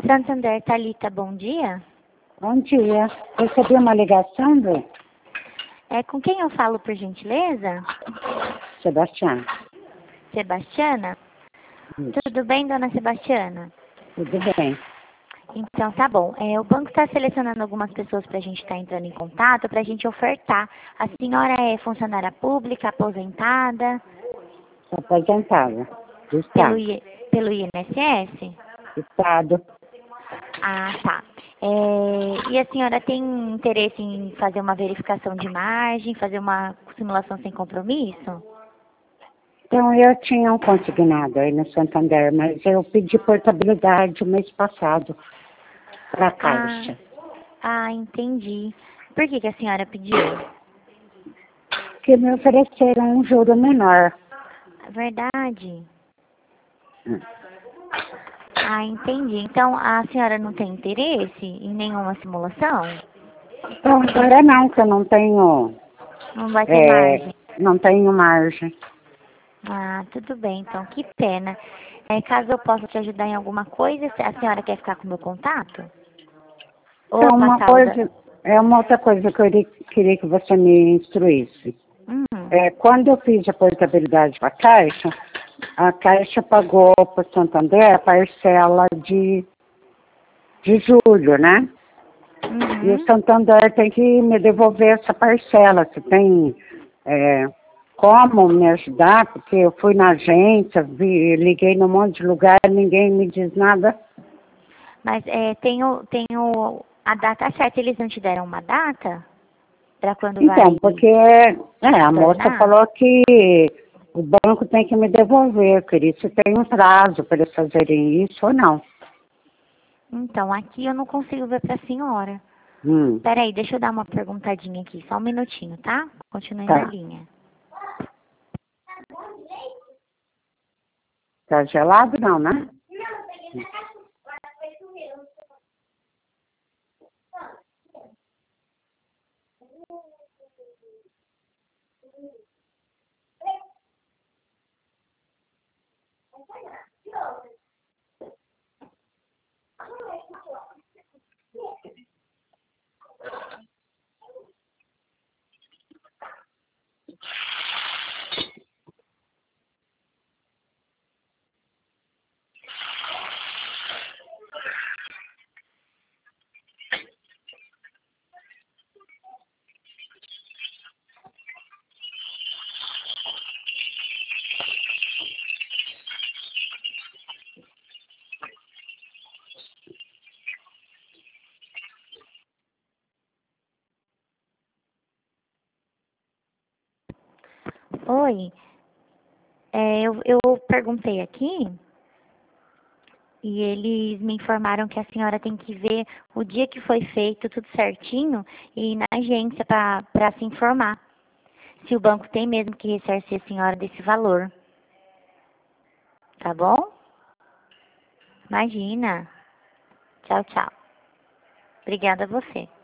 Santander, Thalita, bom dia. Bom dia. Recebi uma ligação do Com quem eu falo, por gentileza? Sebastião. Sebastiana? Isso. Tudo bem, dona Sebastiana? Tudo bem. Então, tá bom. O banco está selecionando algumas pessoas para a gente estar entrando em contato, para a gente ofertar. A senhora é funcionária pública, aposentada, Aposentada. Do pelo, Estado. pelo INSS? Estado. Ah, tá. E a senhora tem interesse em fazer uma verificação de margem, fazer uma simulação sem compromisso? Então, eu tinha um consignado aí no Santander, mas eu pedi portabilidade o mês passado para a Caixa. Entendi. Por que a senhora pediu? Que me ofereceram um juro menor. Verdade. Hum. Entendi. Então, a senhora não tem interesse em nenhuma simulação? Então, agora não, que eu não tenho, Não vai ter margem? não tenho margem. Tudo bem, então. Que pena. Caso eu possa te ajudar em alguma coisa, a senhora quer ficar com o meu contato? Ou passar o da... É uma outra coisa que eu queria que você me instruísse. Quando eu fiz a portabilidade para a Caixa pagou para o Santander a parcela de julho, né? E o Santander tem que me devolver essa parcela. Você tem como me ajudar? Porque eu fui na agência, liguei num monte de lugar, ninguém me diz nada. Mas tenho a data certa. Eles não te deram uma data? Para quando Então, vai porque a moça tornar? falou que o banco tem que me devolver, por isso tem um prazo para eles fazerem isso ou não. Então, aqui eu não consigo ver para a senhora. Hum. Peraí, deixa eu dar uma perguntadinha aqui, só um minutinho, tá? Continue na Tá. linha. Tá gelado não, né? Oi, eu perguntei aqui e eles me informaram que a senhora tem que ver o dia que foi feito tudo certinho e ir na agência para se informar se o banco tem mesmo que ressarcir a senhora desse valor. Tá bom? Imagina. Tchau, tchau. Obrigada a você.